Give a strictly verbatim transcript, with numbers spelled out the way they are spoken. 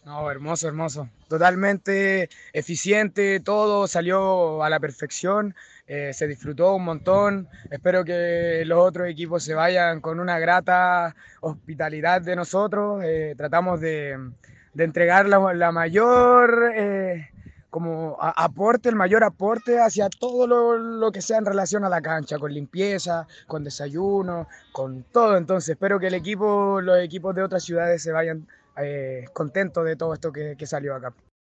No, hermoso, hermoso. Totalmente eficiente, todo salió a la perfección, eh, se disfrutó un montón. Espero que los otros equipos se vayan con una grata hospitalidad de nosotros. Eh, tratamos de, de entregar la, la mayor eh, como a- aporte, el mayor aporte hacia todo lo, lo que sea en relación a la cancha, con limpieza, con desayuno, con todo. Entonces, espero que el equipo, los equipos de otras ciudades se vayan eh, contento de todo esto que, que salió acá.